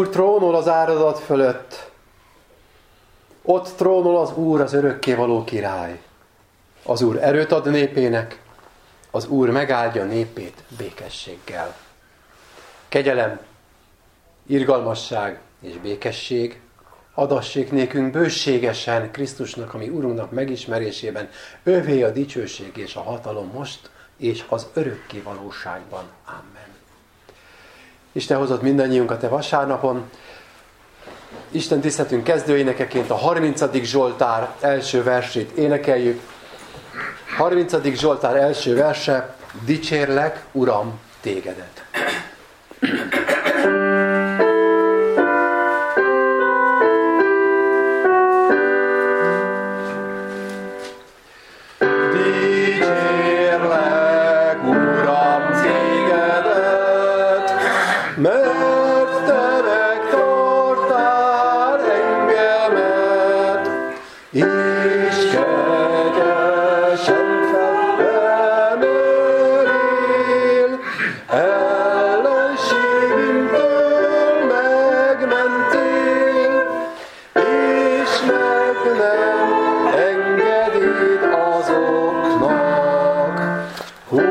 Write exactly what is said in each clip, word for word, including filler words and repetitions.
Úr trónol az áradat fölött. Ott trónol az Úr, az örökkévaló király. Az Úr erőt ad népének, az Úr megáldja népét békességgel. Kegyelem, irgalmasság és békesség adassék nékünk bőségesen Krisztusnak, ami Urunknak megismerésében. Övé a dicsőség és a hatalom most és az örökkévalóságban. Amen. Isten hozott mindannyiunkat e vasárnapon. Isten tiszteletünk kezdőénekeként a harmincadik Zsoltár első versét énekeljük. harmincadik Zsoltár első verse: dicsérlek, Uram, tégedet. Dicsérlek, Uram, tégedet, mert te megtartál engemet, és kegyesen felemelél, ellenségünktől megmentél, és meg nem engedéd azoknak, hogy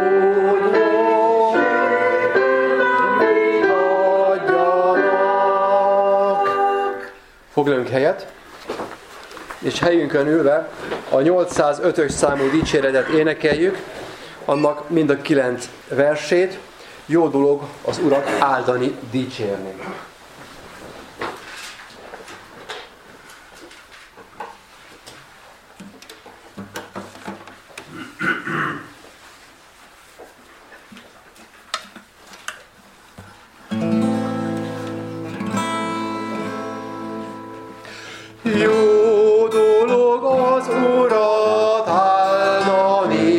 foglaljunk helyet, és helyünkön ülve a nyolcszázötös számú dicséretet énekeljük, annak mind a kilenc versét. Jó dolog az Urat áldani, dicsérni. Jó dolog az Urat áldani,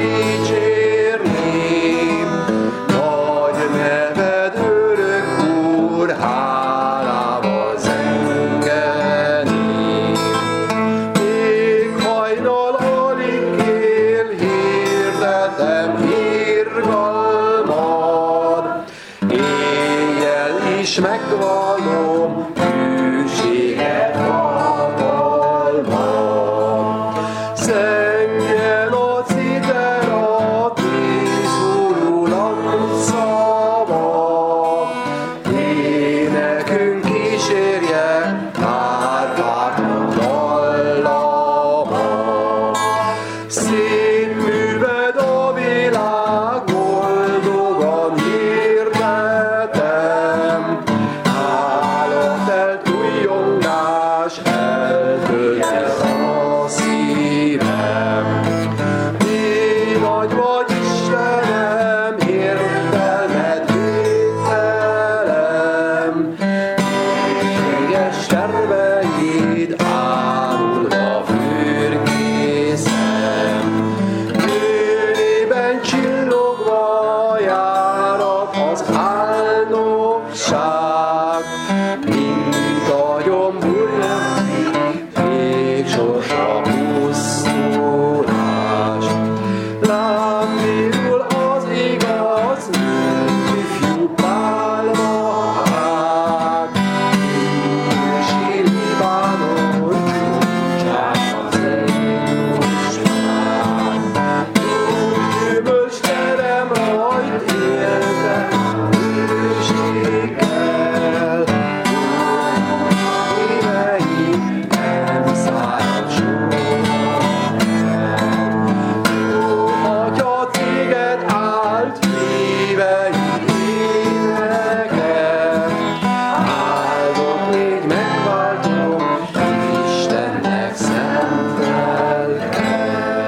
dicsérni, nagy neved örök Úr, hálával zengeni. Éghajnal alig él, hirdetem irgalmad, éjjel is megvallom hűséget. Zengjen a citera, kiszólulant szava, énekünk kísérje, árvátlan dallama. Szép műved a világ, boldogan hirdetem, hálatelt újongás eltöltje a szívem. Mi nagy vagy, Istenem, értelmed végtelen, éges terveid árulva fürkészem. Bőrében csillogva járat az álnokság, mint agyon burjak, végsorsa pusztulás. Lám virul az igaz, ifjú pálmahák, ősi Libánon csúcsán az énusság. Gyümölcs terem rajt éltek hűséggel, éveim nem szállnak soha el. Jó Atya, téged áld híveim éneke, áldott légy megváltó Istennek szent lelke.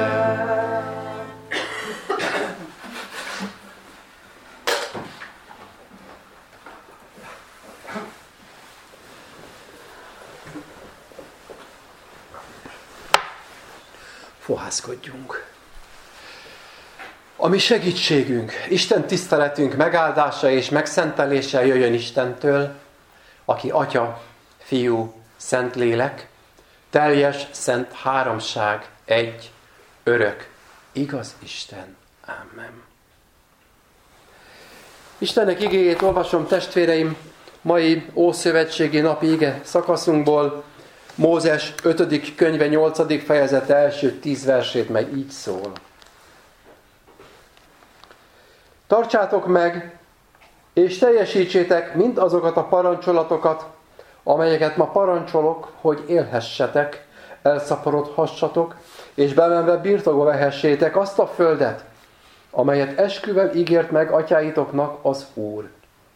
Fohászkodjunk. A mi segítségünk, Isten tiszteletünk megáldása és megszentelése jöjjön Istentől, aki Atya, Fiú, Szentlélek, teljes szent háromság, egy, örök, igaz Isten. Amen. Istennek igéjét olvasom, testvéreim, mai ószövetségi napi ige szakaszunkból Mózes ötödik könyve nyolcadik fejezete első tíz versét, meg így szól. Tartsátok meg, és teljesítsétek mind azokat a parancsolatokat, amelyeket ma parancsolok, hogy élhessetek, elszaporodhassatok, és bemenve birtokba vehessétek azt a földet, amelyet esküvel ígért meg atyáitoknak az Úr.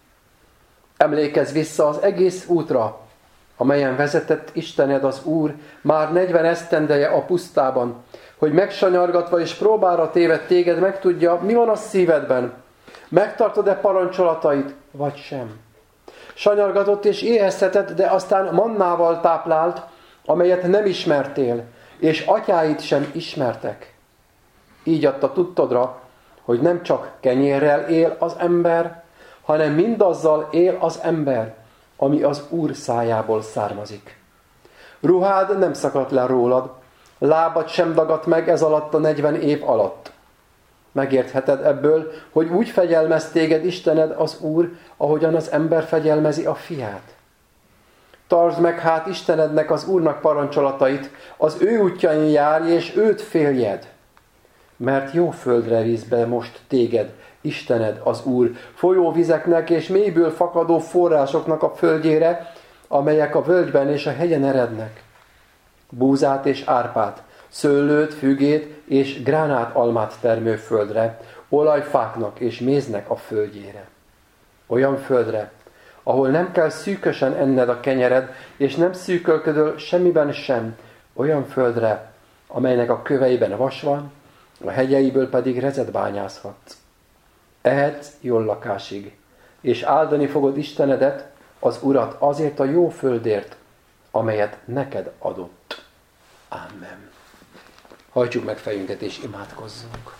Emlékezz vissza az egész útra, amelyen vezetett Istened az Úr már negyven esztendeje a pusztában, hogy megsanyargatva és próbára téved téged megtudja, mi van a szívedben, megtartod-e parancsolatait, vagy sem. Sanyargatott és éheztetett, de aztán mannával táplált, amelyet nem ismertél, és atyáid sem ismertek. Így adta tudtodra, hogy nem csak kenyérrel él az ember, hanem mindazzal él az ember, ami az Úr szájából származik. Ruhád nem szakadt le rólad, lábad sem dagadt meg ez alatt a negyven év alatt. Megértheted ebből, hogy úgy fegyelmez téged Istened az Úr, ahogyan az ember fegyelmezi a fiát. Tartsd meg hát Istenednek, az Úrnak parancsolatait, az ő útjain járj, és őt féljed. Mert jó földre visz be most téged, Istened az Úr, folyóvizeknek és mélyből fakadó forrásoknak a földjére, amelyek a völgyben és a hegyen erednek. Búzát és árpát, szőlőt, fügét és gránát almát termő földre, olajfáknak és méznek a földjére. Olyan földre, ahol nem kell szűkösen enned a kenyered, és nem szűkölködöl semmiben sem, olyan földre, amelynek a köveiben vas van, a hegyeiből pedig rezet bányázhatsz. Ehetsz jól lakásig, és áldani fogod Istenedet, az Urat azért a jó földért, amelyet neked adott. Amen. Hajtsuk meg fejünket és imádkozzunk.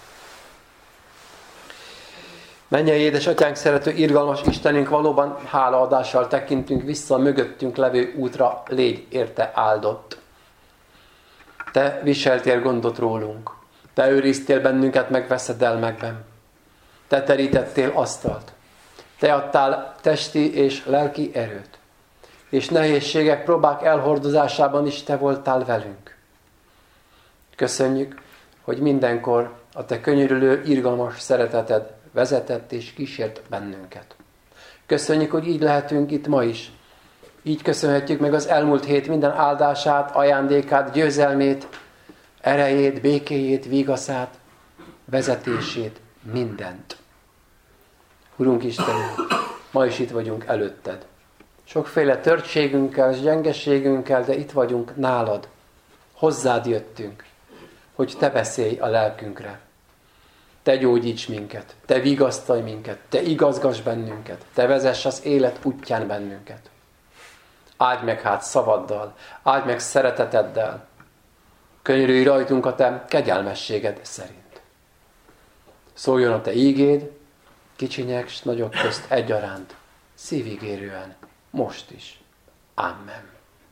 Mennyei édesatyánk, szerető, irgalmas Istenünk, valóban hálaadással tekintünk vissza a mögöttünk levő útra, légy érte áldott. Te viseltél gondot rólunk. Te őriztél bennünket meg veszedelmekben. Te terítettél asztalt. Te adtál testi és lelki erőt. És nehézségek, próbák elhordozásában is te voltál velünk. Köszönjük, hogy mindenkor a te könyörülő, irgalmas szereteted vezetett és kísért bennünket. Köszönjük, hogy így lehetünk itt ma is. Így köszönhetjük meg az elmúlt hét minden áldását, ajándékát, győzelmét, erejét, békéjét, vigaszát, vezetését, mindent. Urunk Istenünk, ma is itt vagyunk előtted. Sokféle törtségünkkel, gyengeségünkkel, de itt vagyunk nálad. Hozzád jöttünk, hogy te beszélj a lelkünkre. Te gyógyíts minket, te vigasztalj minket, te igazgass bennünket, te vezess az élet útján bennünket. Áldj meg hát szavaddal, áldj meg szereteteddel. Könyörülj rajtunk a te kegyelmességed szerint. Szóljon a te ígéd, kicsinyek s nagyok közt egyaránt, szívigérően, most is. Amen.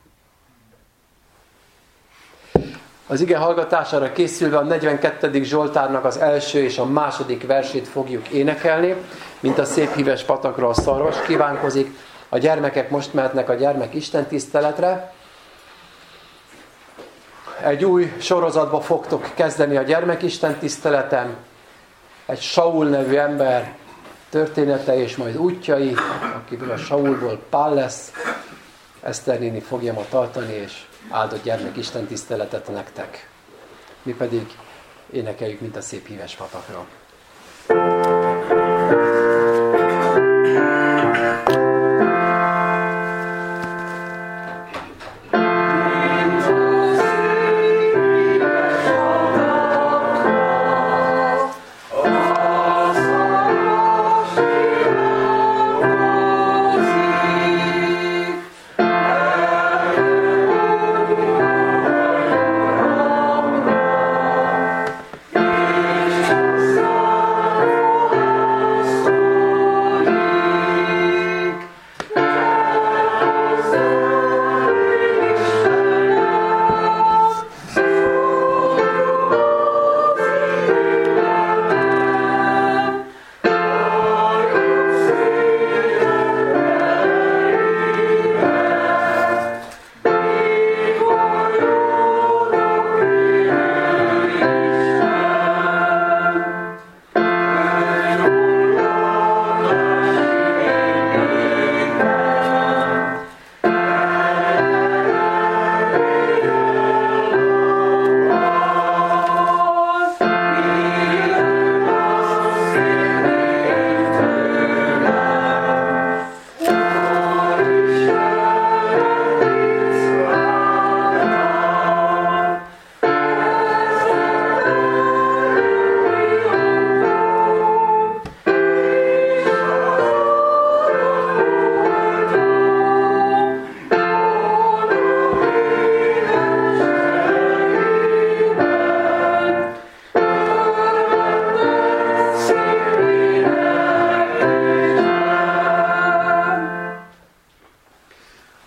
Az ige hallgatására készülve a negyvenkettedik Zsoltárnak az első és a második versét fogjuk énekelni, mint a szép híves patakra a szarvas kívánkozik. A gyermekek most mehetnek a gyermek istentiszteletre. Egy új sorozatba fogtok kezdeni a gyermek istentiszteletem. Egy Saul nevű ember története és majd útjai, akiből a Saulból Pál lesz. Eszter néni fogja ma tartani, és áldott gyermek istentiszteletet nektek. Mi pedig énekeljük, mint a szép híves patakra. So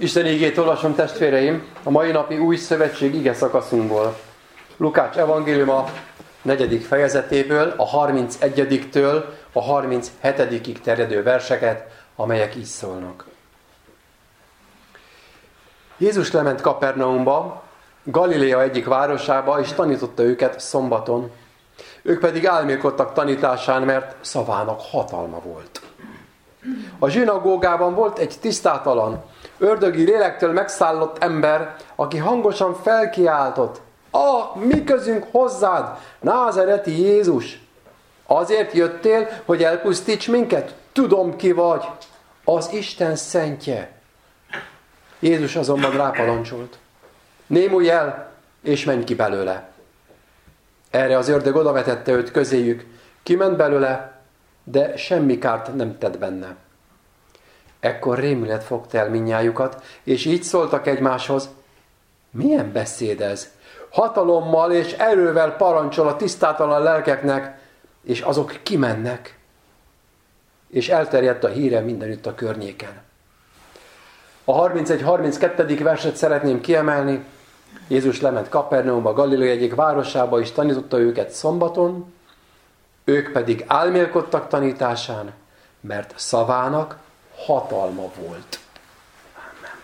Isten igét olvasom, testvéreim, a mai napi új szövetség ige szakaszunkból. Lukács evangéliuma negyedik fejezetéből, a harmincegyediktől a harminchetedikig terjedő verseket, amelyek így szólnak. Jézus lement Kapernaumba, Galilea egyik városába, és tanította őket szombaton. Ők pedig álmélkodtak tanításán, mert szavának hatalma volt. A zsinagógában volt egy tisztátalan, ördögi lélektől megszállott ember, aki hangosan felkiáltott: "Ah, mi közünk hozzád, názareti Jézus! Azért jöttél, hogy elpusztíts minket? Tudom, ki vagy, az Isten szentje." Jézus azonban ráparancsolt: "Némulj el, és menj ki belőle." Erre az ördög odavetette őt közéjük, kiment belőle, de semmi kárt nem tett benne. Ekkor rémület fogta el mindnyájukat, és így szóltak egymáshoz: "Milyen beszéd ez? Hatalommal és erővel parancsol a tisztátalan lelkeknek, és azok kimennek." És elterjedt a híre mindenütt a környéken. A harmincegy harminckettő verset szeretném kiemelni. Jézus lement Kapernaumba, Galilea egyik városába, és tanította őket szombaton, ők pedig álmélkodtak tanításán, mert szavának hatalma volt. Amen.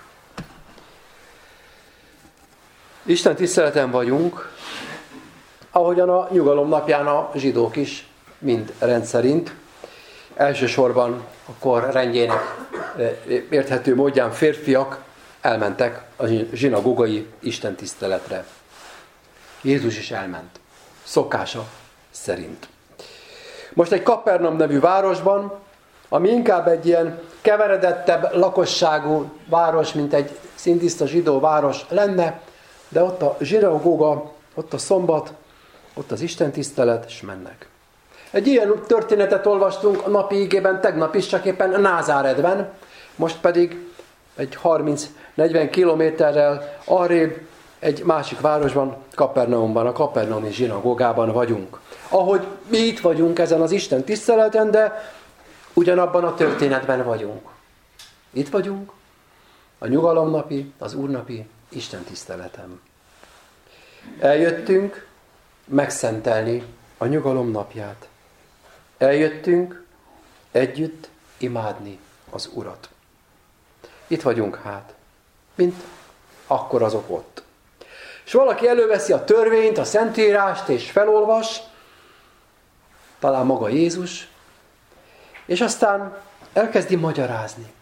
Isten tiszteleten vagyunk, ahogyan a nyugalom napján a zsidók is, mind rendszerint. Elsősorban a kor rendjének érthető módján férfiak elmentek a zsinagógai istentiszteletre. Jézus is elment, szokása szerint. Most egy Kapernaum nevű városban, ami inkább egy ilyen keveredettebb lakosságú város, mint egy szintiszta zsidó város lenne, de ott a zsinagóga, ott a szombat, ott az istentisztelet, és mennek. Egy ilyen történetet olvastunk a napi igében tegnap is, csak éppen Názáretben, most pedig egy harminc-negyven kilométerrel arrébb egy másik városban, Kapernaumban, a kapernaumi zsinagógában vagyunk. Ahogy mi itt vagyunk ezen az Isten tiszteleten, de ugyanabban a történetben vagyunk. Itt vagyunk a nyugalomnapi, az úrnapi Isten tiszteleten. Eljöttünk megszentelni a nyugalom napját. Eljöttünk együtt imádni az Urat. Itt vagyunk hát, mint akkor azok ott. És valaki előveszi a törvényt, a Szentírást, és felolvas, talán maga Jézus, és aztán elkezdi magyarázni.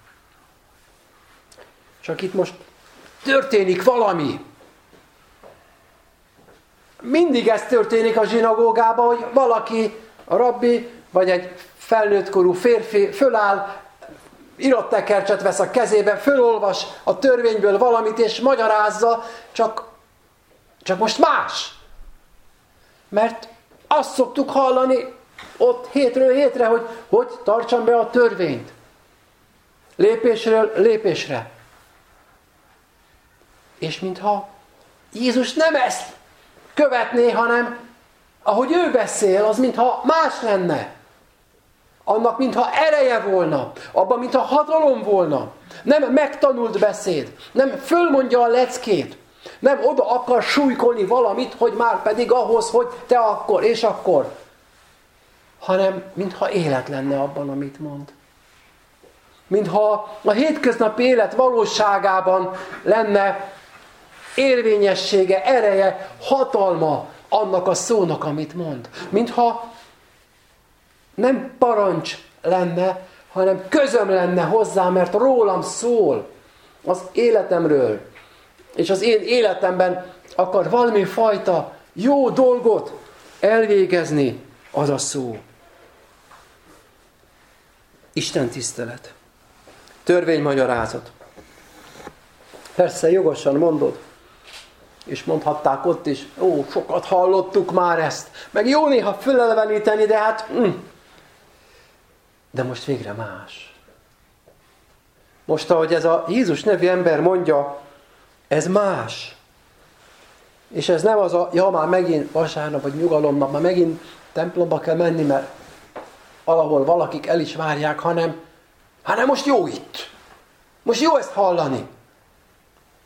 Csak itt most történik valami. Mindig ez történik a zsinagógában, hogy valaki, a rabbi, vagy egy felnőttkorú férfi föláll, irattekercset vesz a kezébe, fölolvas a törvényből valamit, és magyarázza, csak, csak most más. Mert azt szoktuk hallani ott hétről hétre, hogy hogy tartsam be a törvényt. Lépésről lépésre. És mintha Jézus nem ezt követné, hanem ahogy ő beszél, az mintha más lenne. Annak mintha ereje volna, abban mintha hatalom volna. Nem megtanult beszéd, nem fölmondja a leckét, nem oda akar súlykolni valamit, hogy már pedig ahhoz, hogy te akkor és akkor, hanem mintha élet lenne abban, amit mond. Mintha a hétköznapi élet valóságában lenne érvényessége, ereje, hatalma annak a szónak, amit mond. Mintha nem parancs lenne, hanem közöm lenne hozzá, mert rólam szól, az életemről. És az én életemben akar valami fajta jó dolgot elvégezni az a szó. Isten tisztelet. Törvénymagyarázat. Persze jogosan mondod, és mondhatták ott is, ó, sokat hallottuk már ezt, meg jó néha föleleveníteni, de hát... Mm. De most végre más. Most, ahogy ez a Jézus nevű ember mondja, ez más. És ez nem az a, ja, már megint vasárnap, vagy nyugalomnap, már megint templomba kell menni, mert valahol valakik el is várják, hanem, hanem most jó itt. Most jó ezt hallani.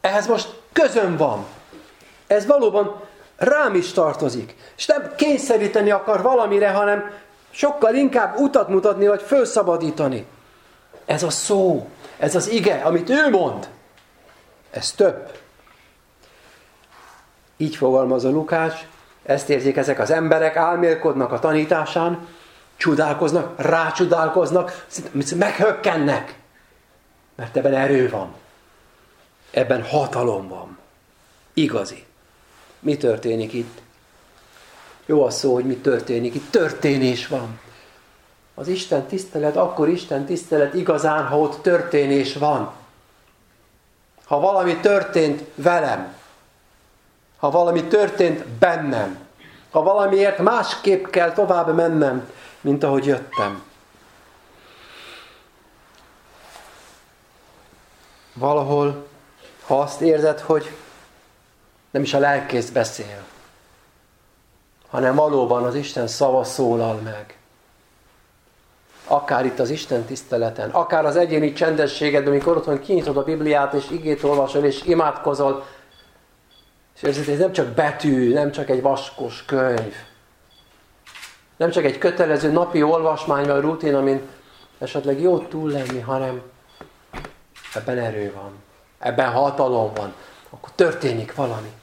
Ehhez most közöm van. Ez valóban rám is tartozik. És nem kényszeríteni akar valamire, hanem sokkal inkább utat mutatni, vagy felszabadítani. Ez a szó, ez az ige, amit ő mond, ez több. Így fogalmaz a Lukács, ezt érzik ezek az emberek, álmélkodnak a tanításán, csodálkoznak, rácsodálkoznak, meghökkennek. Mert ebben erő van. Ebben hatalom van. Igazi. Mi történik itt? Jó a szó, hogy mi történik. Itt történés van. Az Isten tisztelet, akkor Isten tisztelet igazán, ha ott történés van. Ha valami történt velem, ha valami történt bennem, ha valamiért másképp kell tovább mennem, mint ahogy jöttem. Valahol, ha azt érzed, hogy nem is a lelkész beszél, hanem valóban az Isten szava szólal meg. Akár itt az Isten tiszteleten, akár az egyéni csendességedben, amikor otthon kinyitod a Bibliát, és igét olvasol, és imádkozol, és érzed, ez nem csak betű, nem csak egy vaskos könyv, nem csak egy kötelező napi olvasmány vagy rutin, amin esetleg jó túl lenni, hanem ebben erő van, ebben hatalom van, akkor történik valami.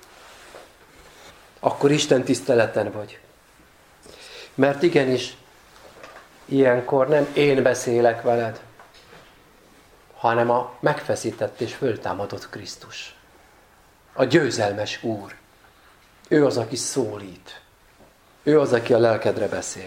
Akkor Isten tiszteleten vagy. Mert igenis, ilyenkor nem én beszélek veled, hanem a megfeszített és föltámadott Krisztus. A győzelmes Úr. Ő az, aki szólít. Ő az, aki a lelkedre beszél.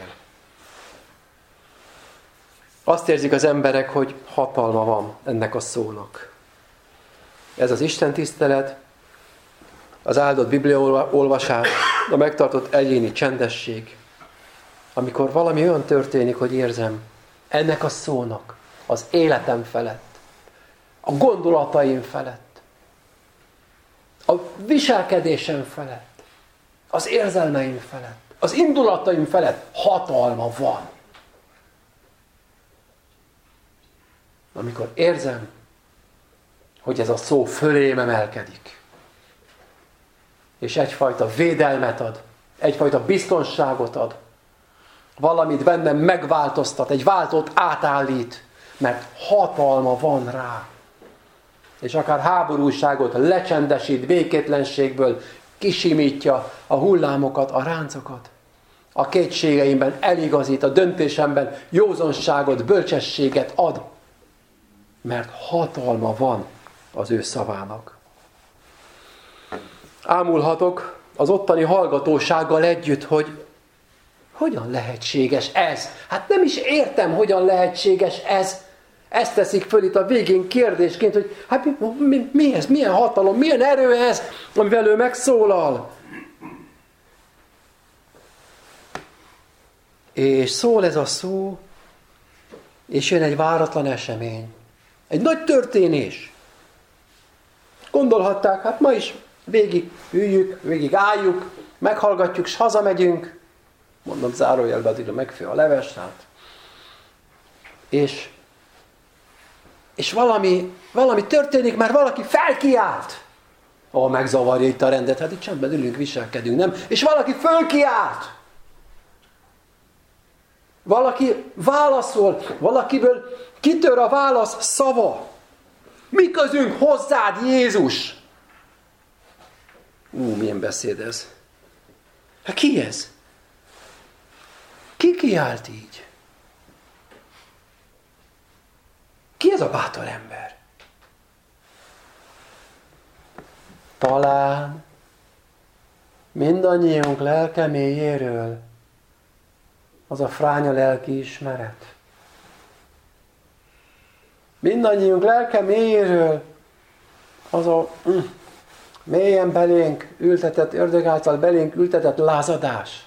Azt érzik az emberek, hogy hatalma van ennek a szónak. Ez az Isten tisztelet, az áldott bibliaolvasás, a megtartott egyéni csendesség, amikor valami olyan történik, hogy érzem ennek a szónak az életem felett, a gondolataim felett, a viselkedésem felett, az érzelmeim felett, az indulataim felett hatalma van. Amikor érzem, hogy ez a szó fölém emelkedik, és egyfajta védelmet ad, egyfajta biztonságot ad, valamit bennem megváltoztat, egy váltót átállít, mert hatalma van rá. És akár háborúságot lecsendesít, békétlenségből kisimítja a hullámokat, a ráncokat. A kétségeimben eligazít, a döntésemben józanságot, bölcsességet ad, mert hatalma van az ő szavának. Ámulhatok az ottani hallgatósággal együtt, hogy hogyan lehetséges ez? Hát nem is értem, hogyan lehetséges ez. Ezt teszik föl itt a végén kérdésként, hogy hát mi, mi, mi ez, milyen hatalom, milyen erő ez, amivel ő megszólal. És szól ez a szó, és jön egy váratlan esemény. Egy nagy történés. Gondolhatták, hát ma is végig üljük, végig álljuk, meghallgatjuk, és hazamegyünk. Mondom, zárójelbe addig megfő a leves, hát. És, és valami, valami történik, mert valaki felkiált. Ó, megzavarja itt a rendet, hát itt csendben ülünk, viselkedünk, nem? És valaki fölkiált. Valaki válaszol, valakiből kitör a válasz szava. Mi közünk hozzád, Jézus? Ú, milyen beszéd ez. Hát ki ez? Ki kiált így? Ki ez a bátor ember? Talán mindannyiunk lelke mélyéről az a fránya lelki ismeret. Mindannyiunk lelke mélyéről az a mm, mélyen belénk ültetett, ördög által belénk ültetett lázadás.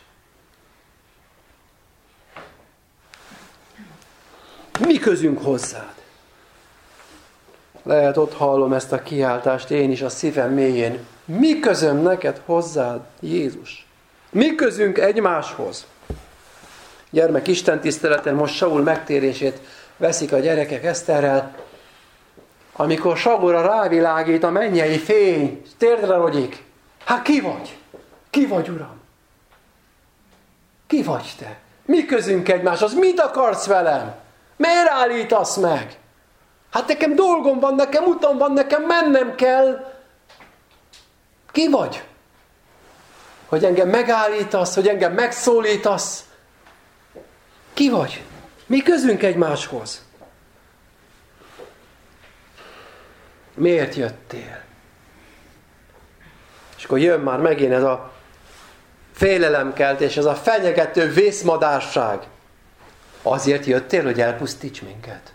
Mi közünk hozzád? Lehet, ott hallom ezt a kiáltást én is a szívem mélyén. Mi közöm neked hozzád, Jézus? Mi közünk egymáshoz? Gyermek istentiszteleten most Saul megtérését veszik a gyerekek Eszterrel, amikor sagora rávilágít a mennyei fény, térdre rogyik. Hát ki vagy? Ki vagy, Uram? Ki vagy te? Mi közünk egymáshoz? Mit akarsz velem? Miért állítasz meg? Hát nekem dolgom van, nekem utam van, nekem mennem kell. Ki vagy? Hogy engem megállítasz, hogy engem megszólítasz. Ki vagy? Mi közünk egymáshoz? Miért jöttél? És akkor jön már megint ez a félelemkeltés, ez a fenyegető vészmadárság. Azért jöttél, hogy elpusztíts minket.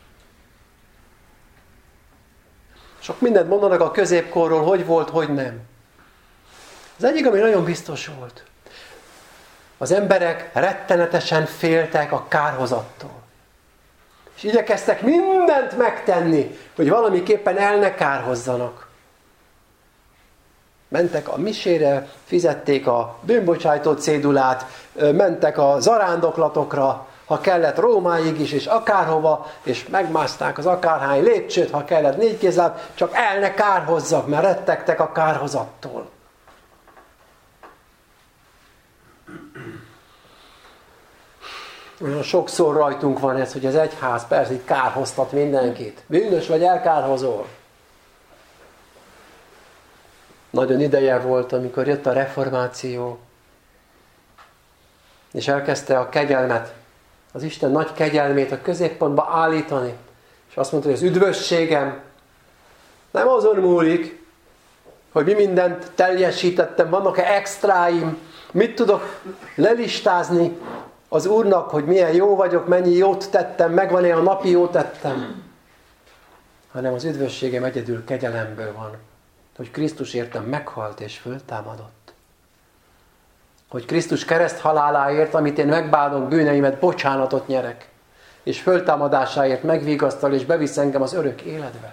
Sok mindent mondanak a középkorról, hogy volt, hogy nem. Az egyik, ami nagyon biztos volt. Az emberek rettenetesen féltek a kárhozattól. És igyekeztek mindent megtenni, hogy valamiképpen el ne kárhozzanak. Mentek a misére, fizették a bűnbocsájtó cédulát, mentek a zarándoklatokra, ha kellett Rómáig is, és akárhova, és megmászták az akárhány lépcsőt, ha kellett négy kézláb, csak el ne kárhozzak, mert rettegtek a kárhozattól. Olyan sokszor rajtunk van ez, hogy az egyház persze itt kárhoztat mindenkit. Bűnös vagy, elkárhozol. Nagyon ideje volt, amikor jött a reformáció, és elkezdte a kegyelmet, az Isten nagy kegyelmét a középpontba állítani. És azt mondta, hogy az üdvösségem nem azon múlik, hogy mi mindent teljesítettem, vannak-e extráim, mit tudok lelistázni az Úrnak, hogy milyen jó vagyok, mennyi jót tettem, megvan-e a napi jót tettem, hanem az üdvösségem egyedül kegyelemből van, hogy Krisztus értem meghalt és föltámadott. Hogy Krisztus kereszt haláláért, amit én megbánok, bűneimet, bocsánatot nyerek, és föltámadásáért megvigasztal, és bevisz engem az örök életbe.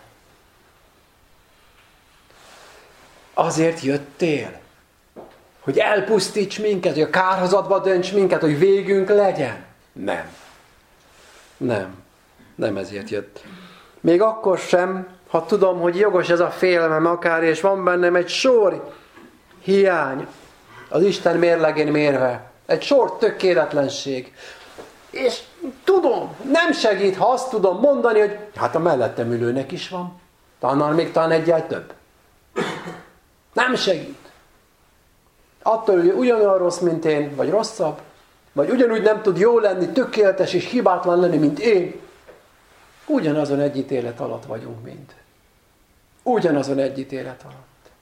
Azért jöttél, hogy elpusztíts minket, hogy a kárhozatba dönts minket, hogy végünk legyen. Nem. Nem. Nem ezért jött. Még akkor sem, ha tudom, hogy jogos ez a félelmem akár, és van bennem egy sor hiány, az Isten mérlegén mérve. Egy sor tökéletlenség. És tudom, nem segít, ha azt tudom mondani, hogy hát a mellettem ülőnek is van. Talán még talán egyel több. Nem segít. Attól, hogy ugyanolyan rossz, mint én, vagy rosszabb, vagy ugyanúgy nem tud jó lenni, tökéletes és hibátlan lenni, mint én, ugyanazon egy ítélet alatt vagyunk mind. Ugyanazon egy ítélet alatt.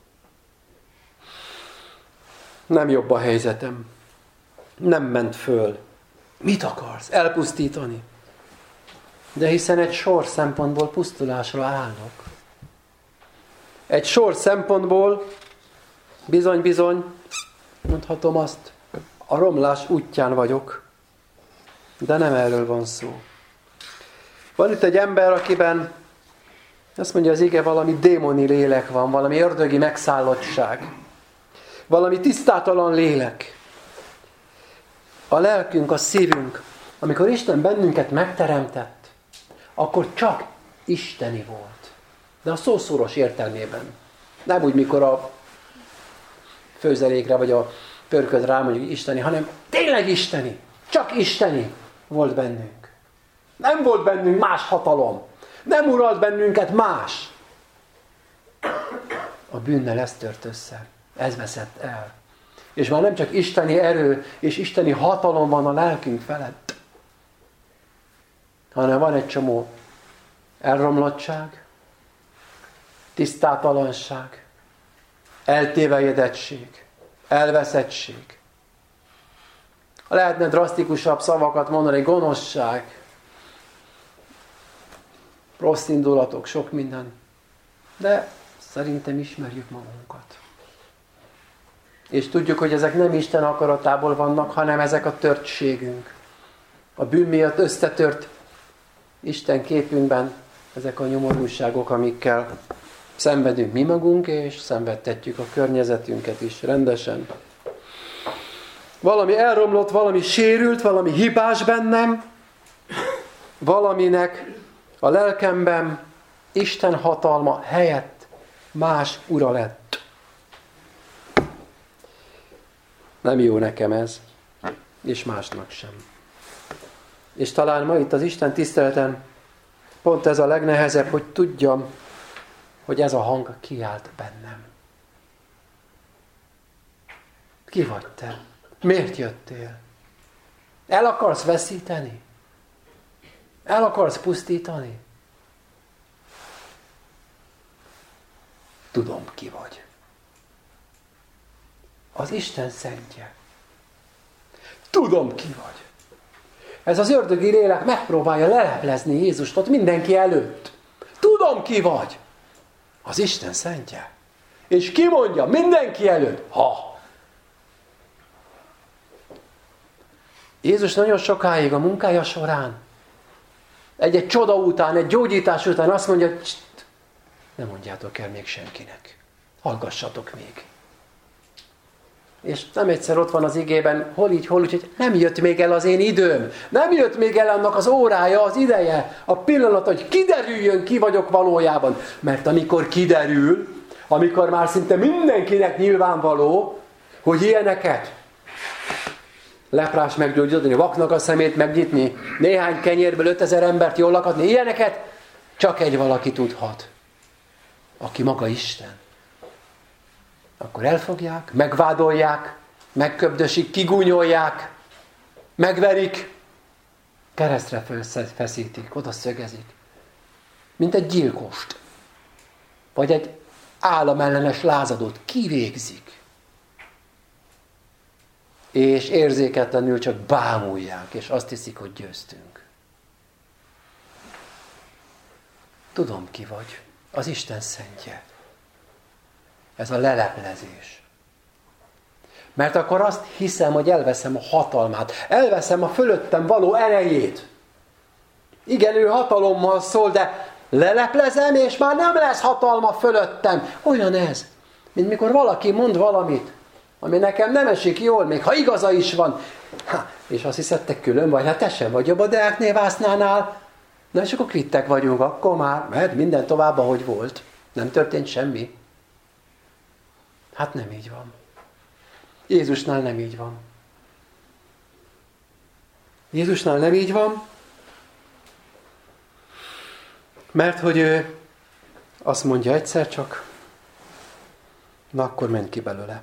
Nem jobb a helyzetem. Nem ment föl. Mit akarsz? Elpusztítani? De hiszen egy sor szempontból pusztulásra állok. Egy sor szempontból bizony-bizony, mondhatom azt, a romlás útján vagyok. De nem erről van szó. Van itt egy ember, akiben azt mondja az ige, valami démoni lélek van, valami ördögi megszállottság. Valami tisztátalan lélek. A lelkünk, a szívünk, amikor Isten bennünket megteremtett, akkor csak isteni volt. De a szószoros értelmében. Nem úgy, mikor a főzelékre vagy a pörköd rá mondjuk isteni, hanem tényleg isteni. Csak isteni volt bennünk. Nem volt bennünk más hatalom. Nem uralt bennünket más. A bűnnel ez tört össze. Ez veszett el. És már nem csak isteni erő és isteni hatalom van a lelkünk felett, hanem van egy csomó elromlottság, tisztátalanság, eltévejedettség, elveszettség. Lehetne drasztikusabb szavakat mondani, gonoszság, rossz indulatok, sok minden. De szerintem ismerjük magunkat. És tudjuk, hogy ezek nem Isten akaratából vannak, hanem ezek a törtségünk. A bűn miatt összetört Isten képünkben ezek a nyomorúságok, amikkel szenvedünk mi magunk, és szenvedtetjük a környezetünket is rendesen. Valami elromlott, valami sérült, valami hibás bennem, valaminek a lelkemben Isten hatalma helyett más ura lett. Nem jó nekem ez, és másnak sem. És talán ma itt az Isten tiszteleten pont ez a legnehezebb, hogy tudjam, hogy ez a hang kiált bennem. Ki vagy te? Miért jöttél? El akarsz veszíteni? El akarsz pusztítani? Tudom, ki vagy. Az Isten szentje. Tudom, ki vagy. Ez az ördögi lélek megpróbálja leleplezni Jézust ott mindenki előtt. Tudom, ki vagy. Az Isten szentje. És ki mondja mindenki előtt? Ha. Jézus nagyon sokáig a munkája során, egy-egy csoda után, egy gyógyítás után azt mondja, hogy ne mondjátok el még senkinek. Hallgassatok még. És nem egyszer ott van az igében, hol így, hol úgy, hogy nem jött még el az én időm. Nem jött még el annak az órája, az ideje, a pillanat, hogy kiderüljön, ki vagyok valójában. Mert amikor kiderül, amikor már szinte mindenkinek nyilvánvaló, hogy ilyeneket, leprás meggyógyítani, vaknak a szemét megnyitni, néhány kenyérből ötezer embert jól lakatni, ilyeneket csak egy valaki tudhat, aki maga Isten. Akkor elfogják, megvádolják, megköbdösik, kigúnyolják, megverik, keresztre feszítik, oda szögezik, mint egy gyilkost, vagy egy államellenes lázadót kivégzik. És érzéketlenül csak bámulják, és azt hiszik, hogy győztünk. Tudom, ki vagy. Az Isten szentje. Ez a leleplezés. Mert akkor azt hiszem, hogy elveszem a hatalmát. Elveszem a fölöttem való erejét. Igen, ő hatalommal szól, de leleplezem, és már nem lesz hatalma fölöttem. Olyan ez, mint mikor valaki mond valamit, ami nekem nem esik jól, még ha igaza is van. Ha, és azt hiszed, te külön vagy, hát te sem vagy jobb a Deákné Vásznánál. Na és akkor kvittek vagyunk, akkor már, mert minden tovább, ahogy volt. Nem történt semmi. Hát nem így van. Jézusnál nem így van. Jézusnál nem így van, mert hogy ő azt mondja egyszer csak, na akkor menj ki belőle.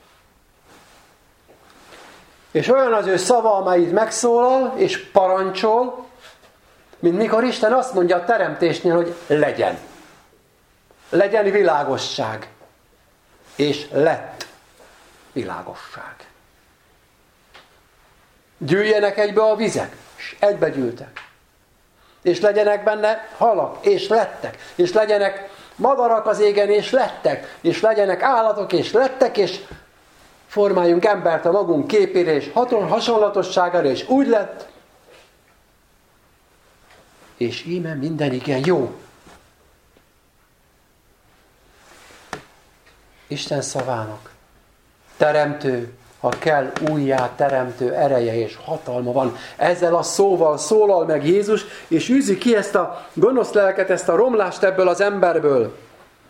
És olyan az ő szava, amely itt megszólal, és parancsol, mint mikor Isten azt mondja a teremtésnél, hogy legyen. Legyen világosság. És lett világosság. Gyűjjenek egybe a vizek, és egybe gyűltek. És legyenek benne halak, és lettek. És legyenek madarak az égen, és lettek. És legyenek állatok, és lettek, és formáljunk embert a magunk képére, és hasonlatosságára, és úgy lett. És íme minden igen jó. Isten szavának teremtő, ha kell, újjá teremtő ereje és hatalma van. Ezzel a szóval szólal meg Jézus, és űzi ki ezt a gonosz lelket, ezt a romlást ebből az emberből.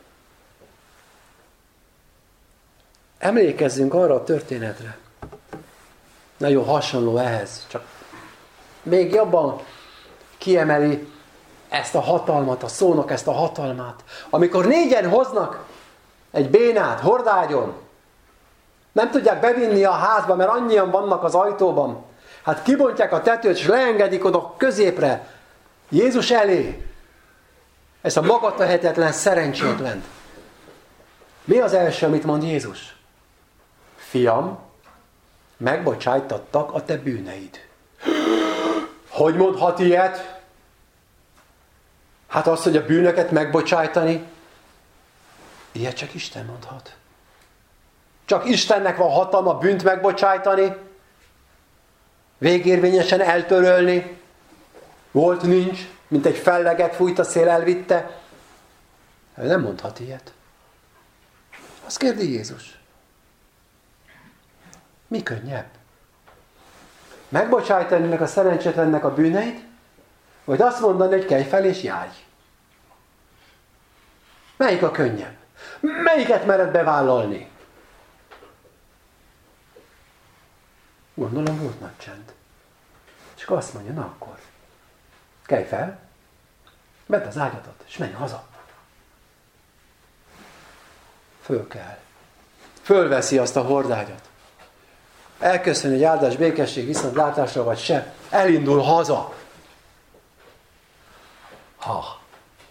Emlékezzünk arra a történetre. Nagyon hasonló ehhez, csak még jobban kiemeli ezt a hatalmat, a szónak ezt a hatalmát. Amikor négyen hoznak egy bénát hordágyon, nem tudják bevinni a házba, mert annyian vannak az ajtóban. Hát kibontják a tetőt, és leengedik oda középre, Jézus elé. Ez a magatehetetlen, szerencsétlen. Mi az első, amit mond Jézus? Fiam, megbocsájtattak a te bűneid. Hogy mondhat ilyet? Hát azt, hogy a bűnöket megbocsájtani, ilyet csak Isten mondhat. Csak Istennek van hatalma bűnt megbocsájtani, végérvényesen eltörölni. Volt, nincs, mint egy felleget fújt, a szél elvitte. Ő nem mondhat ilyet. Azt kérdi Jézus. Mi könnyebb? Megbocsájtani meg a szerencsétlennek a bűneit, vagy azt mondani, hogy kelj fel és járj. Melyik a könnyebb? Melyiket mered bevállalni? Gondolom volt nagy csend. És akkor azt mondja, na akkor, kelj fel, vedd az ágyadat, és menj haza. Föl kell. Fölveszi azt a hordágyat. Elköszön egy áldás, békesség, viszontlátásra, vagy se. Elindul haza. Ha.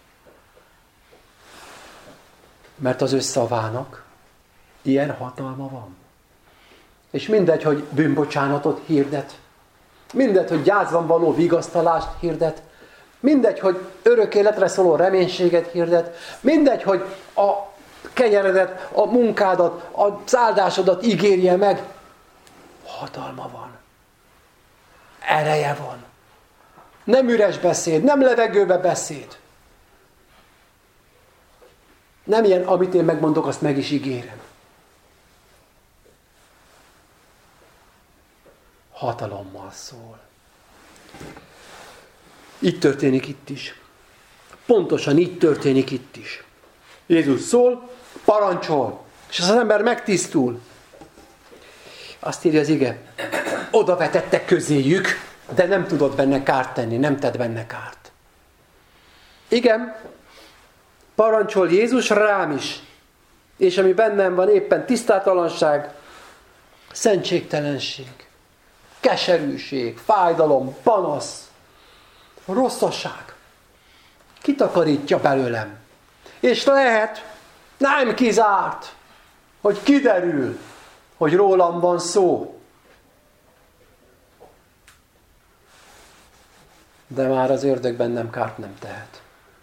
Mert az ő szavának ilyen hatalma van. És mindegy, hogy bűnbocsánatot hirdet. Mindegy, hogy gyászban való vigasztalást hirdet. Mindegy, hogy örök életre szóló reménységet hirdet. Mindegy, hogy a kenyeredet, a munkádat, az áldásodat ígérje meg. Hatalma van. Ereje van. Nem üres beszéd, nem levegőbe beszéd. Nem ilyen, amit én megmondok, azt meg is ígérem. Hatalommal szól. Így történik itt is. Pontosan így történik itt is. Jézus szól, parancsol, és az ember megtisztul. Azt írja az ige, oda vetette közéjük, de nem tudott benne kárt tenni, nem tett benne kárt. Igen, parancsol Jézus rám is, és ami bennem van éppen tisztátalanság, szentségtelenség, keserűség, fájdalom, panasz, rosszaság, kitakarítja belőlem. És lehet, nem kizárt, hogy kiderül, hogy rólam van szó. De már az ördög bennem kárt nem tehet.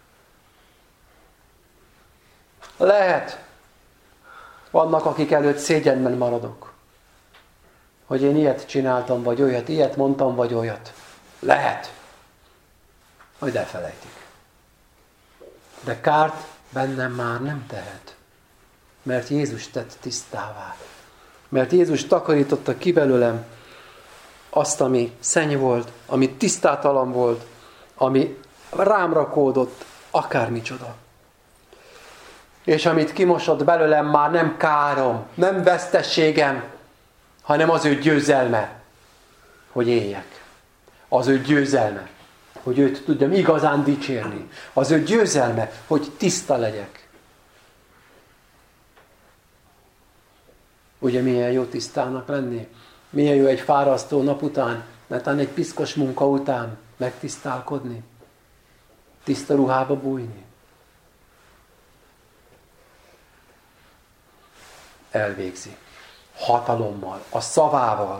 Lehet, vannak, akik előtt szégyenben maradok, hogy én ilyet csináltam, vagy olyat, ilyet mondtam, vagy olyat. Lehet, hogy elfelejtik. De kárt bennem már nem tehet, mert Jézus tett tisztává. Mert Jézus takarította ki belőlem azt, ami szenny volt, ami tisztátalan volt, ami rám rakódott, akármicsoda. És amit kimosott belőlem, már nem károm, nem vesztességem, hanem az ő győzelme, hogy éljek. Az ő győzelme, hogy őt tudjam igazán dicsérni. Az ő győzelme, hogy tiszta legyek. Ugye milyen jó tisztának lenni? Milyen jó egy fárasztó nap után, netán egy piszkos munka után megtisztálkodni? Tiszta ruhába bújni? Elvégzi. Hatalommal, a szavával.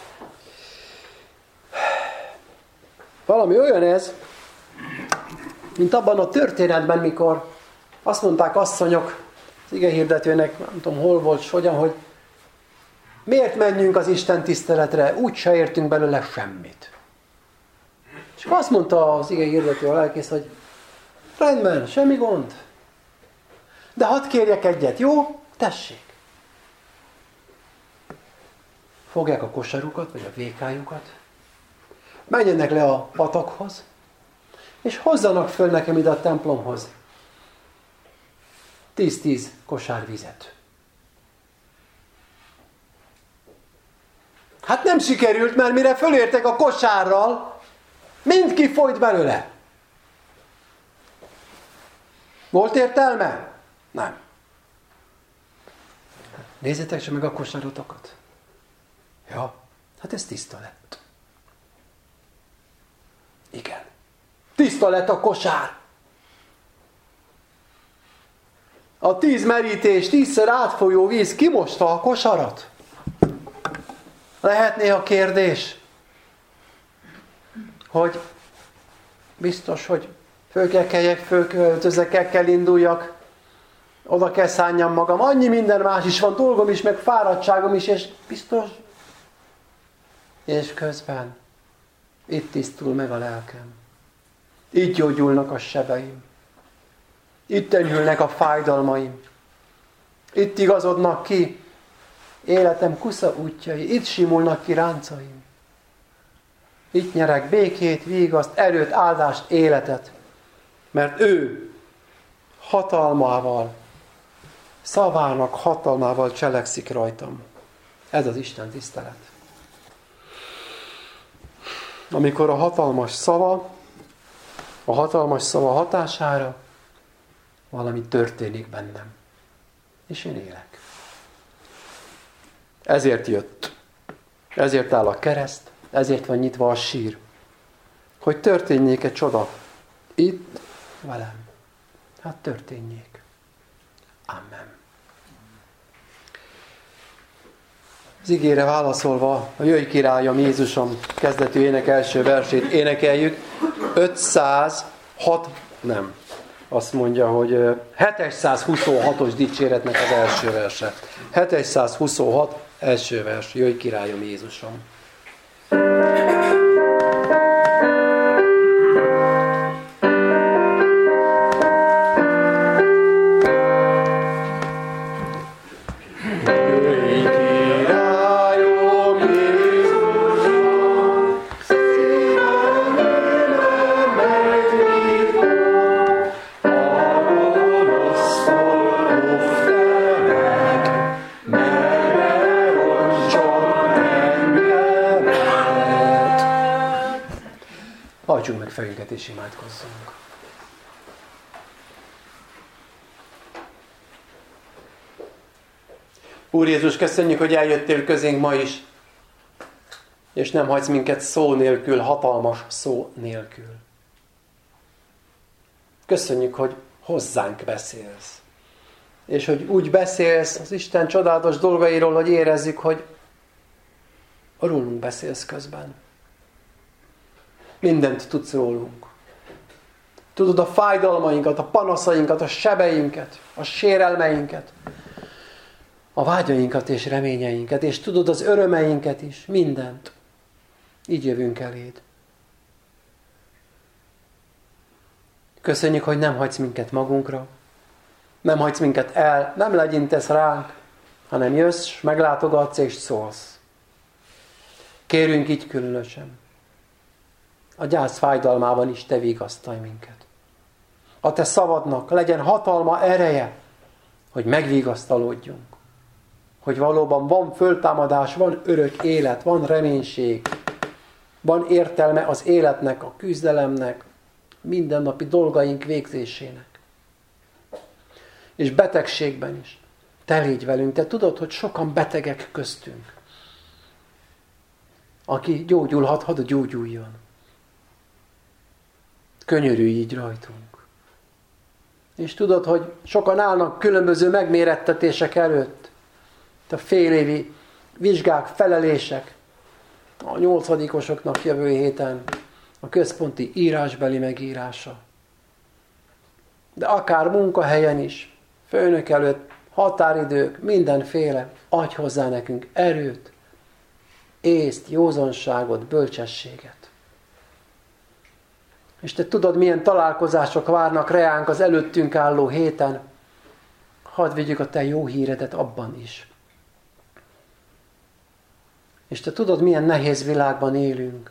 Valami olyan ez, mint abban a történetben, mikor azt mondták asszonyok, az igehirdetőnek, nem tudom hol volt, s hogyan, hogy miért menjünk az Isten tiszteletre, úgy se értünk belőle semmit. És azt mondta az igehirdető, a lelkész, hogy rendben, semmi gond. De hadd kérjek egyet, jó? Tessék. Fogják a kosarukat, vagy a vékájukat, menjenek le a patakhoz, és hozzanak föl nekem ide a templomhoz tíz-tíz kosár vizet. Hát nem sikerült, mert mire fölértek a kosárral, mind kifolyt belőle. Volt értelme? Nem. Nézzétek se meg a kosárotokat. Ja, hát ez tiszta lett. Igen. Tiszta lett a kosár. A tíz merítés, tízszer átfolyó víz kimosta a kosarat. Lehet néha kérdés, hogy biztos, hogy föl kell keljek, fölköltözek, el kell induljak, oda kell szánjam magam, annyi minden más is van, dolgom is, meg fáradtságom is, és biztos. És közben itt tisztul meg a lelkem. Itt gyógyulnak a sebeim. Itt enyhülnek a fájdalmaim. Itt igazodnak ki életem kusza útjai. Itt simulnak ki ráncaim. Itt nyerek békét, vigaszt, erőt, áldást, életet. Mert ő hatalmával, szavának hatalmával cselekszik rajtam. Ez az Isten tisztelet. Amikor a hatalmas szava, a hatalmas szava hatására valami történik bennem. És én élek. Ezért jött. Ezért áll a kereszt, ezért van nyitva a sír. Hogy történjék egy csoda. Itt velem. Hát történjék. Amen. Az igére válaszolva, a Jöjj Királyom, Jézusom kezdetű ének első versét énekeljük. ötszázhat, nem. Azt mondja, hogy hétszázhuszonhatos dicséretnek az első verse. hétszázhuszonhat első vers. Jöjj Királyom, Jézusom. Hajtsunk meg fejünket és imádkozzunk. Úr Jézus, köszönjük, hogy eljöttél közénk ma is, és nem hagysz minket szó nélkül, hatalmas szó nélkül. Köszönjük, hogy hozzánk beszélsz. És hogy úgy beszélsz az Isten csodálatos dolgairól, hogy érezzük, hogy rólunk beszélsz közben. Mindent tudsz rólunk. Tudod a fájdalmainkat, a panaszainkat, a sebeinket, a sérelmeinket, a vágyainkat és reményeinket, és tudod az örömeinket is, mindent. Így jövünk eléd. Köszönjük, hogy nem hagysz minket magunkra, nem hagysz minket el, nem legyintesz ránk, hanem jössz, meglátogatsz és szólsz. Kérünk így különösen. A gyász fájdalmában is te vigasztalj minket. A te szavadnak legyen hatalma, ereje, hogy megvigasztalódjunk. Hogy valóban van föltámadás, van örök élet, van reménység, van értelme az életnek, a küzdelemnek, mindennapi dolgaink végzésének. És betegségben is. Te légy velünk. Te tudod, hogy sokan betegek köztünk. Aki gyógyulhat, hadd gyógyuljon. Könyörülj így rajtunk. És tudod, hogy sokan állnak különböző megmérettetések előtt. A félévi vizsgák, felelések. A nyolcadikosoknak jövő héten a központi írásbeli megírása. De akár munkahelyen is, főnök előtt, határidők, mindenféle. Adj hozzá nekünk erőt, észt, józanságot, bölcsességet. És te tudod, milyen találkozások várnak reánk az előttünk álló héten. Hadd vigyük a te jó híredet abban is. És te tudod, milyen nehéz világban élünk.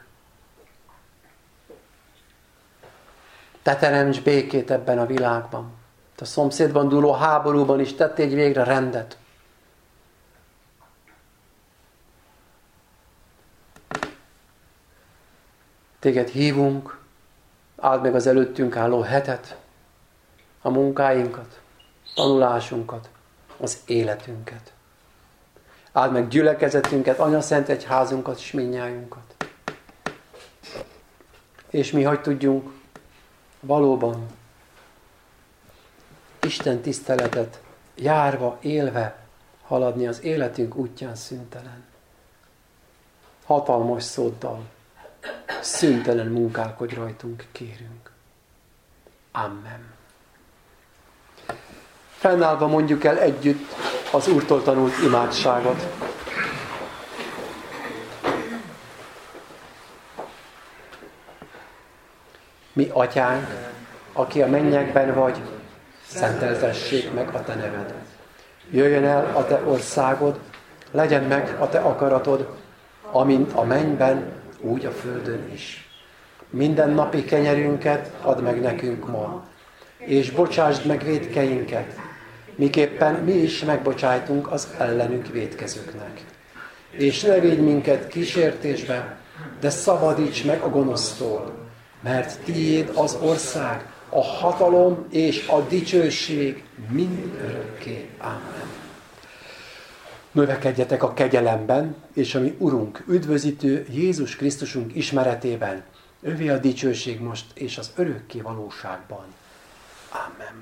Te teremts békét ebben a világban. Te a szomszédban dúló háborúban is tettél végre rendet. Téged hívunk, áld meg az előttünk álló hetet, a munkáinkat, tanulásunkat, az életünket. Áld meg gyülekezetünket, Anyaszent Egyházunkat, és mindnyájunkat. És mi hogy tudjunk valóban Isten tiszteletet járva, élve haladni az életünk útján szüntelen. Hatalmas szóddal, szüntelen munkálkodj rajtunk, kérünk. Amen. Fennállva mondjuk el együtt az Úrtól tanult imádságot. Mi atyánk, aki a mennyekben vagy, szenteltessék meg a te neved. Jöjjön el a te országod, legyen meg a te akaratod, amint a mennyben, úgy a földön is. Minden napi kenyerünket add meg nekünk ma, és bocsásd meg vétkeinket, miképpen mi is megbocsájtunk az ellenünk vétkezőknek. És ne védj minket kísértésbe, de szabadíts meg a gonosztól, mert tiéd az ország, a hatalom és a dicsőség mindörökké. Amen. Növekedjetek a kegyelemben, és a mi Urunk, üdvözítő Jézus Krisztusunk ismeretében. Övé a dicsőség most és az örökké valóságban. Amen.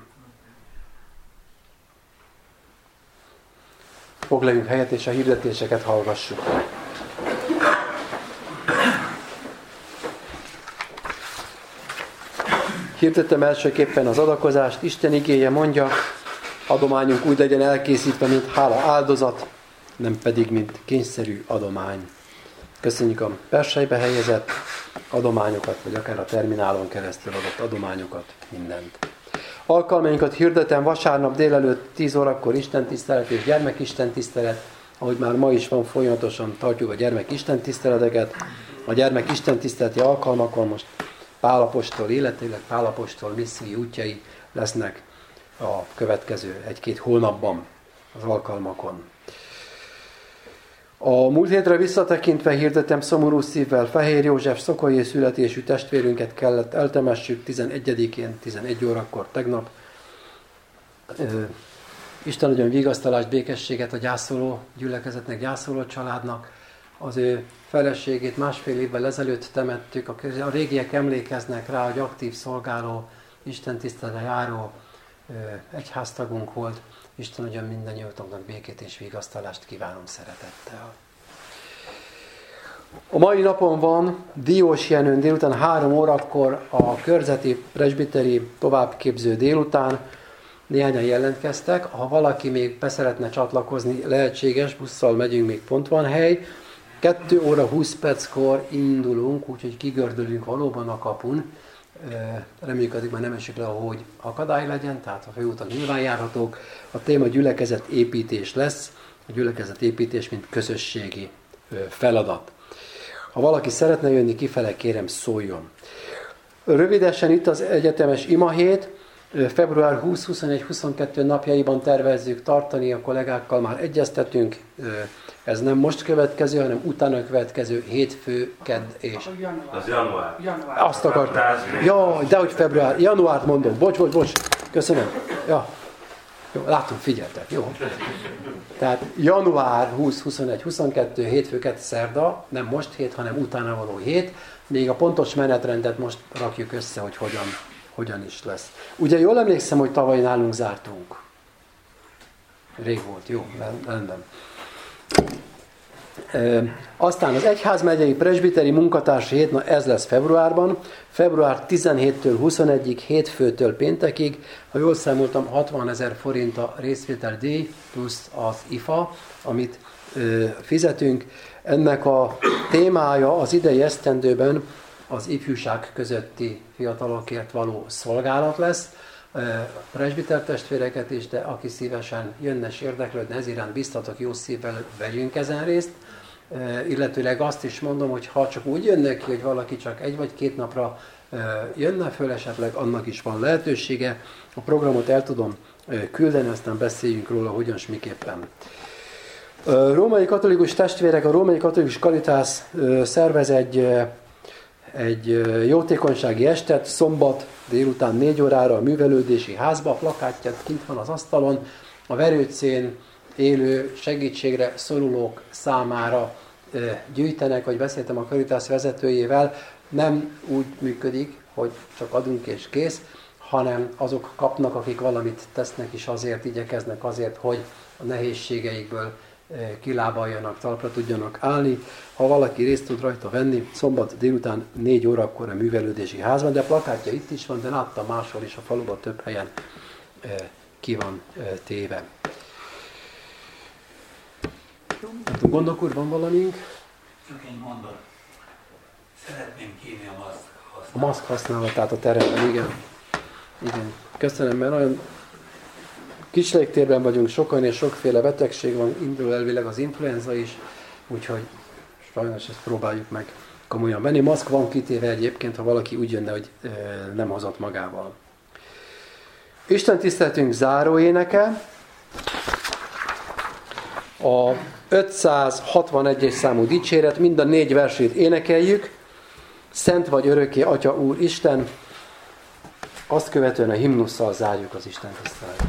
Foglaljunk helyet, és a hirdetéseket hallgassuk. Hirdettem elsőképpen az adakozást. Isten igéje mondja, adományunk úgy legyen elkészítve, mint hála áldozat, nem pedig, mint kényszerű adomány. Köszönjük a persejbe helyezett adományokat, vagy akár a terminálon keresztül adott adományokat, mindent. Alkalmainkat hirdetem, vasárnap délelőtt tíz órakor istentisztelet és gyermekistentisztelet, ahogy már ma is van, folyamatosan tartjuk a gyermekistentiszteleteket. A gyermekistentiszteleti alkalmakon most Pál apostol, illetőleg Pál apostol missziói útjai lesznek a következő egy-két hónapban az alkalmakon. A múlt hétre visszatekintve hirdetem, szomorú szívvel Fehér József szokolyi születésű testvérünket kellett eltemessük tizenegyedikén, tizenegy órakor tegnap. Isten adjon vigasztalást, békességet a gyászoló gyülekezetnek, gyászoló családnak. Az ő feleségét másfél évvel ezelőtt temettük. A régiek emlékeznek rá, hogy aktív szolgáló, istentiszteletre járó egyháztagunk volt. Isten adjon mindannyiunknak békét és vigasztalást kívánom szeretettel. A mai napon van Diós Jenőn délután három órakor a körzeti presbiteri továbbképző délután. Néhányan jelentkeztek. Ha valaki még be szeretne csatlakozni, lehetséges, busszal megyünk, még pont van hely. kettő óra húsz perckor indulunk, úgyhogy kigördülünk valóban a kapun. Reméljük, addig már nem esik le, hogy akadály legyen, tehát a főúton nyilván járhatók. A téma gyülekezet építés lesz, a gyülekezet építés, mint közösségi feladat. Ha valaki szeretne jönni kifele, kérem szóljon. Rövidesen itt az egyetemes imahét, február huszadika, huszonegyedike, huszonkettő napjaiban tervezzük tartani, a kollégákkal már egyeztetünk. Ez nem most következő, hanem utána következő hétfő, kedd és... Az január. január. Azt akartam. Jaj, de hogy február, januárt mondom. Bocs, bocs, bocs. Köszönöm. Ja. Jó, látom, figyeltek. Jó. Tehát január huszadika, huszonegyedike, huszonkettő, hétfő, kedd, szerda, nem most hét, hanem utána való hét. Még a pontos menetrendet most rakjuk össze, hogy hogyan, hogyan is lesz. Ugye jól emlékszem, hogy tavaly nálunk zártunk. Rég volt, jó, rendben. E, aztán az egyházmegyei presbiteri munkatársi hét, na ez lesz februárban, február tizenhétedikétől huszonegyedikéig, hétfőtől péntekig, ha jól számoltam, hatvanezer forint a részvételdíj plusz az ifa, amit e, fizetünk. Ennek a témája az idei esztendőben az ifjúság közötti fiatalokért való szolgálat lesz. Presbiter testvéreket is, de aki szívesen jönne és érdeklődne, ez iránt biztatok, jó szívvel vegyünk ezen részt. Illetőleg azt is mondom, hogy ha csak úgy jönnek ki, hogy valaki csak egy vagy két napra jönne föl, esetleg annak is van lehetősége. A programot el tudom küldeni, aztán beszéljünk róla, hogyan s miképpen. A római katolikus testvérek, a római katolikus Caritas szervez egy egy jótékonysági estet, szombat délután négy órára a művelődési házba, a plakátja kint van az asztalon, a Verőcén élő segítségre szorulók számára gyűjtenek, hogy beszéltem a Caritas vezetőjével, nem úgy működik, hogy csak adunk és kész, hanem azok kapnak, akik valamit tesznek is azért, igyekeznek azért, hogy a nehézségeikből kilábaljanak, talpra tudjanak állni. Ha valaki részt tud rajta venni, szombat délután négy órakor a művelődési házban, de plakátja itt is van, de láttam máshol is a faluban több helyen ki van téve. Gondok úr, van valamink? Csak egy mondat. Szeretném kérni a maszk használatát. A maszk használatát a teremben, igen. Igen. Köszönöm, mert nagyon kis légtérben vagyunk sokan, és sokféle betegség van, indul elvileg az influenza is, úgyhogy sajnos ezt próbáljuk meg komolyan venni. Maszk van kitéve egyébként, ha valaki úgy jönne, hogy nem hozott magával. Isten tiszteletünk záró éneke a ötszázhatvanegyes számú dicséret, mind a négy versét énekeljük. Szent vagy örökké, Atya, Úr, Isten. Azt követően a himnusszal zárjuk az Isten tiszteletet.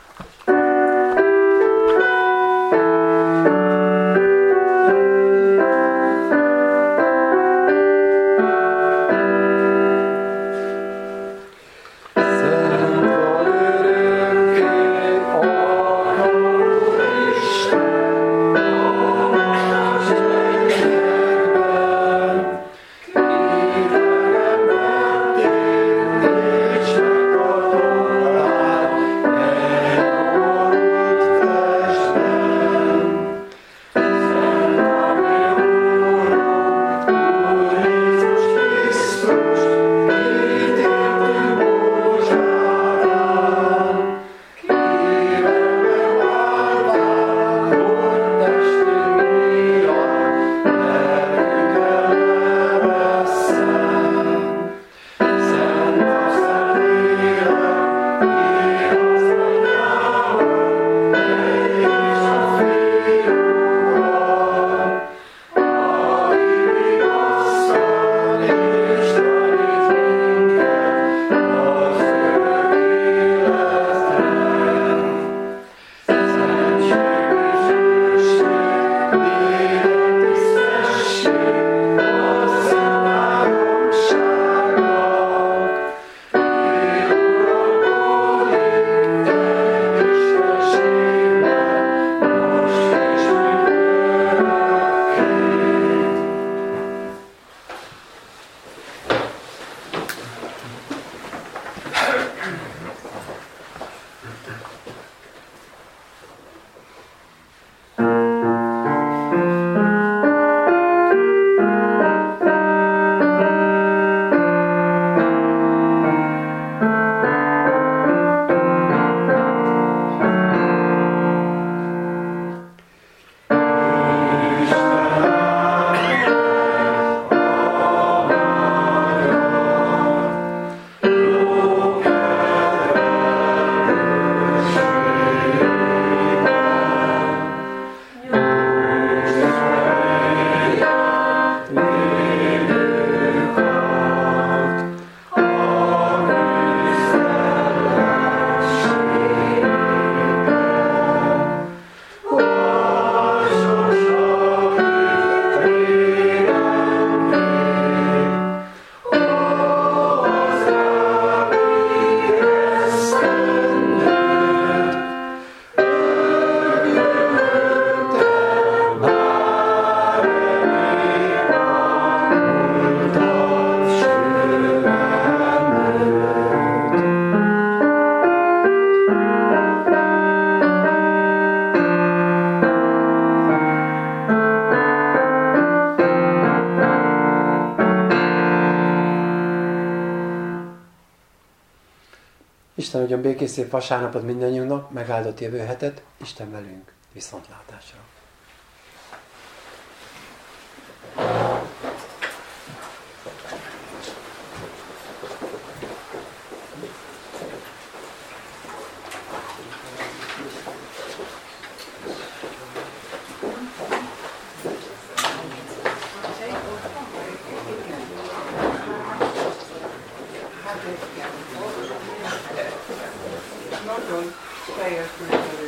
Isten adjon békés szép vasárnapot mindannyiunknak, megáldott jövő hetet, Isten velünk, viszontlátásra. Nagyon teljes működő.